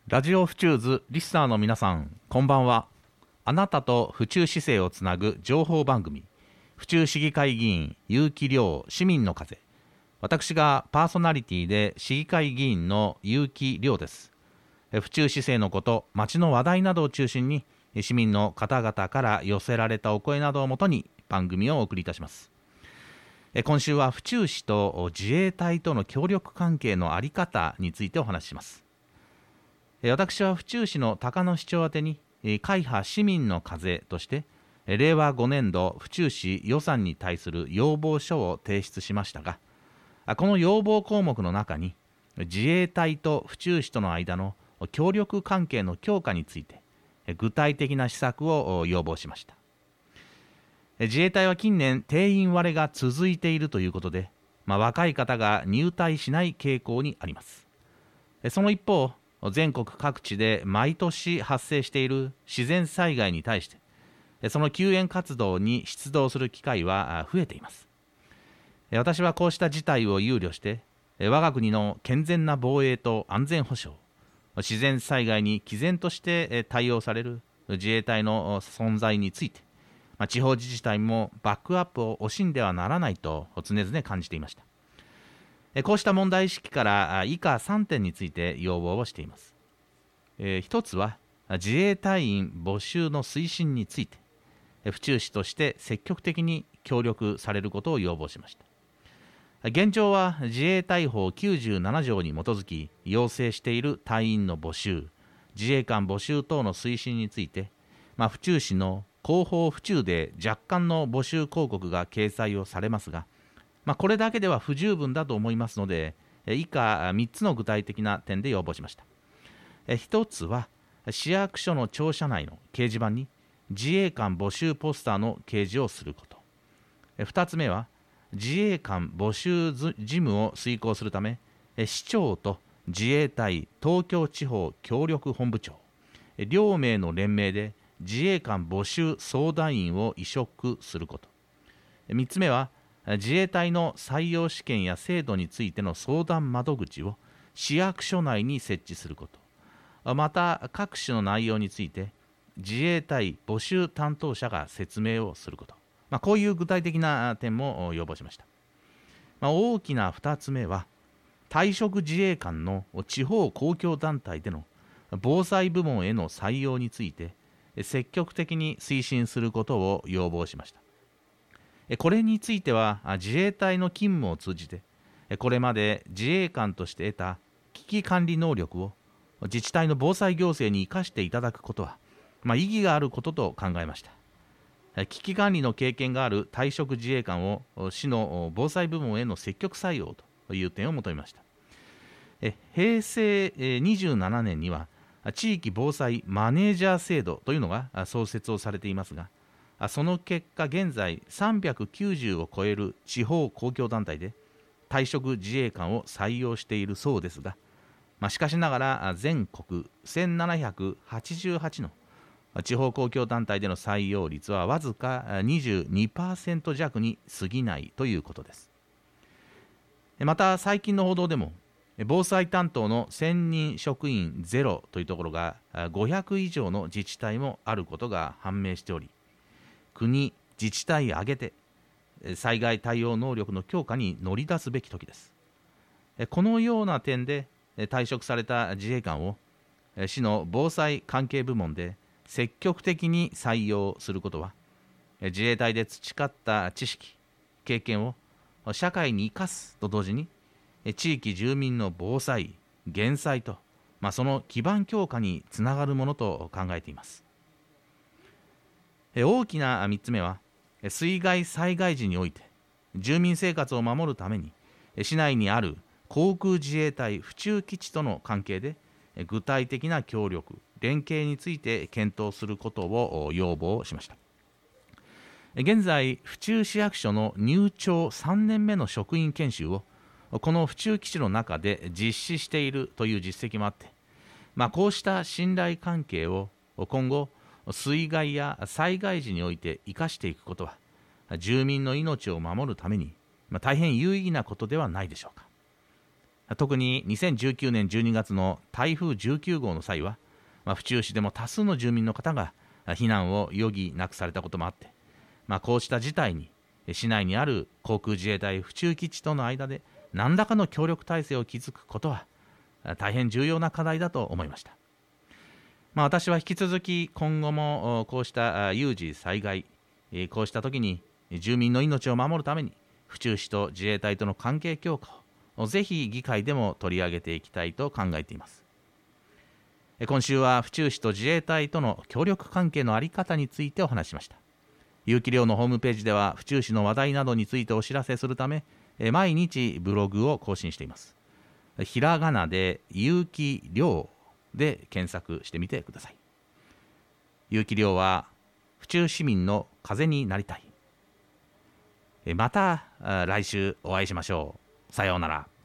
ラジオ府中図リスナーの皆さん、こんばんは。あなたと府中市政をつなぐ情報番組、府中市議会議員結城亮市民の風。私がパーソナリティで市議会議員の結城亮です。府中市政のこと、町の話題などを中心に市民の方々から寄せられたお声などをもとに番組をお送りいたします。今週は府中市と自衛隊との協力関係の在り方についてお話しします。私は府中市の高野市長宛てに会派市民の風として令和5年度府中市予算に対する要望書を提出しましたが、この要望項目の中に自衛隊と府中市との間の協力関係の強化について具体的な施策を要望しました。自衛隊は近年定員割れが続いているということで、若い方が入隊しない傾向にあります。その一方、全国各地で毎年発生している自然災害に対してその救援活動に出動する機会は増えています。私はこうした事態を憂慮して我が国の健全な防衛と安全保障、自然災害に毅然として対応される自衛隊の存在について、地方自治体もバックアップを惜しんではならないと常々感じていました。こうした問題意識から以下3点について要望をしています。一つは自衛隊員募集の推進について府中市として積極的に協力されることを要望しました。現状は自衛隊法97条に基づき要請している隊員の募集、自衛官募集等の推進について、府中市の広報府中で若干の募集広告が掲載をされますが、これだけでは不十分だと思いますので、以下3つの具体的な点で要望しました。1つは市役所の庁舎内の掲示板に自衛官募集ポスターの掲示をすること。2つ目は自衛官募集事務を遂行するため市長と自衛隊東京地方協力本部長両名の連名で自衛官募集相談員を委嘱すること。3つ目は自衛隊の採用試験や制度についての相談窓口を市役所内に設置すること。また各種の内容について自衛隊募集担当者が説明をすること。こういう具体的な点も要望しました。大きな2つ目は退職自衛官の地方公共団体での防災部門への採用について積極的に推進することを要望しました。これについては自衛隊の勤務を通じてこれまで自衛官として得た危機管理能力を自治体の防災行政に生かしていただくことは、意義があることと考えました。危機管理の経験がある退職自衛官を市の防災部門への積極採用という点を求めました。平成27年には地域防災マネージャー制度というのが創設をされていますが、その結果現在390を超える地方公共団体で退職自衛官を採用しているそうですが、しかしながら全国1788の地方公共団体での採用率はわずか 22% 弱に過ぎないということです。また最近の報道でも防災担当の専任職員ゼロというところが500以上の自治体もあることが判明しており、国、自治体挙げて災害対応能力の強化に乗り出すべき時です。このような点で退職された自衛官を市の防災関係部門で積極的に採用することは、自衛隊で培った知識、経験を社会に生かすと同時に地域住民の防災、減災と、その基盤強化につながるものと考えています。大きな3つ目は水害災害時において住民生活を守るために市内にある航空自衛隊府中基地との関係で具体的な協力連携について検討することを要望しました。現在府中市役所の入庁3年目の職員研修をこの府中基地の中で実施しているという実績もあって、こうした信頼関係を今後水害や災害時において生かしていくことは住民の命を守るために大変有意義なことではないでしょうか。 特に2019年12月の台風19号の際は、府中市でも多数の住民の方が避難を余儀なくされたこともあって、こうした事態に市内にある航空自衛隊府中基地との間で何らかの協力体制を築くことは大変重要な課題だと思いました。私は引き続き今後もこうした有事災害、こうした時に住民の命を守るために府中市と自衛隊との関係強化をぜひ議会でも取り上げていきたいと考えています。今週は府中市と自衛隊との協力関係の在り方についてお話しました。有機寮のホームページでは府中市の話題などについてお知らせするため毎日ブログを更新しています。ひらがなで有機寮で検索してみてください。有機寮は府中市民の風になりたい。また来週お会いしましょう。さようなら。